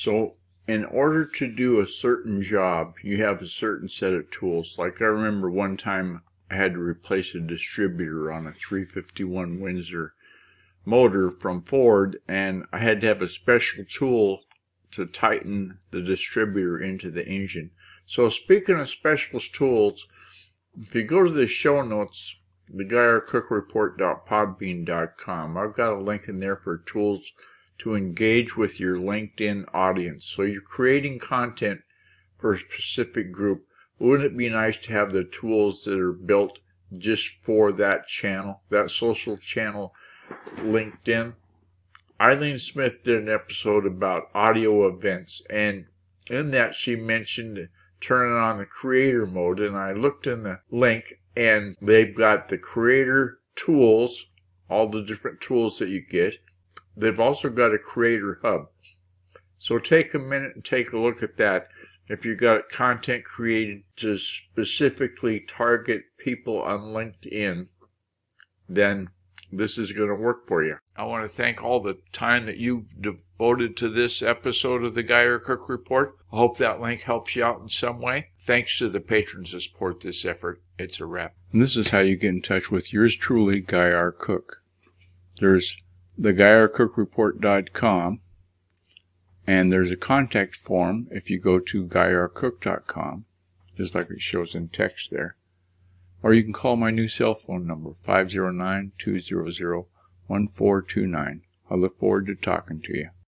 So in order to do a certain job, you have a certain set of tools. Like I remember one time I had to replace a distributor on a 351 Windsor motor from Ford, and I had to have a special tool to tighten the distributor into the engine. So speaking of special tools, if you go to the show notes, theguyarcookreport.podbean.com, I've got a link in there for tools to engage with your LinkedIn audience. So you're creating content for a specific group. Wouldn't it be nice to have the tools that are built just for that channel, that social channel, LinkedIn? Eileen Smith did an episode about audio events, and in that she mentioned turning on the creator mode, and I looked in the link, and they've got the creator tools, all the different tools that you get. They've also got a creator hub. So take a minute and take a look at that. If you've got content created to specifically target people on LinkedIn, then this is going to work for you. I want to thank all the time that you've devoted to this episode of the Guy R. Cook Report. I hope that link helps you out in some way. Thanks to the patrons that support this effort. It's a wrap. And this is how you get in touch with yours truly, Guy R. Cook. There's theguyarcookreport.com, and there's a contact form if you go to guyarcook.com, just like it shows in text there. Or you can call my new cell phone number, 509-200-1429. I look forward to talking to you.